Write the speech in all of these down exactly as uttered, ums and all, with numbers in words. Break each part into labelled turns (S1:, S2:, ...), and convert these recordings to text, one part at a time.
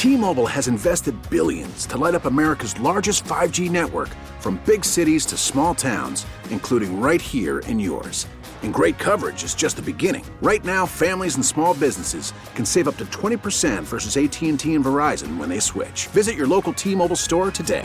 S1: T-Mobile has invested billions to light up America's largest five G network, from big cities to small towns, including right here in yours. And great coverage is just the beginning. Right now, families and small businesses can save up to twenty percent versus A T and T and Verizon when they switch. Visit your local T-Mobile store today.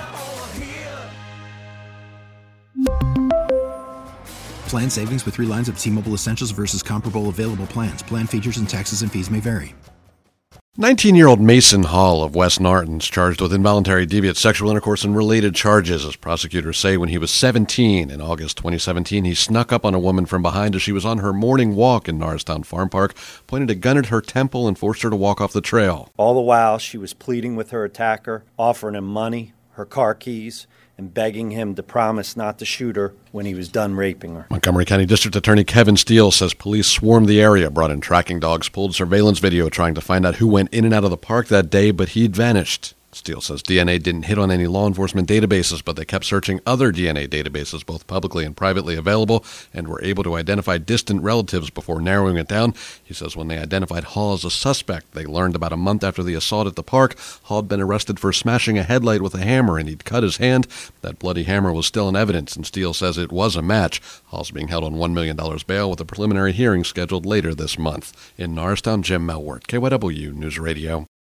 S2: Plan savings with three lines of T-Mobile Essentials versus comparable available plans. Plan features and taxes and fees may vary.
S3: nineteen-year-old Mason Hall of West Norton is charged with involuntary deviant sexual intercourse and related charges, as prosecutors say. When he was seventeen, in August twenty seventeen, he snuck up on a woman from behind as she was on her morning walk in Norristown Farm Park, pointed a gun at her temple, and forced her to walk off the trail.
S4: All the while, she was pleading with her attacker, offering him money, her car keys, and begging him to promise not to shoot her when he was done raping her.
S3: Montgomery County District Attorney Kevin Steele says police swarmed the area, brought in tracking dogs, pulled surveillance video trying to find out who went in and out of the park that day, but he'd vanished. Steele says D N A didn't hit on any law enforcement databases, but they kept searching other D N A databases, both publicly and privately available, and were able to identify distant relatives before narrowing it down. He says when they identified Hall as a suspect, they learned about a month after the assault at the park, Hall had been arrested for smashing a headlight with a hammer, and he'd cut his hand. That bloody hammer was still in evidence, and Steele says it was a match. Hall's being held on one million dollars bail, with a preliminary hearing scheduled later this month. In Norristown, Jim Melwart, K Y W News Radio.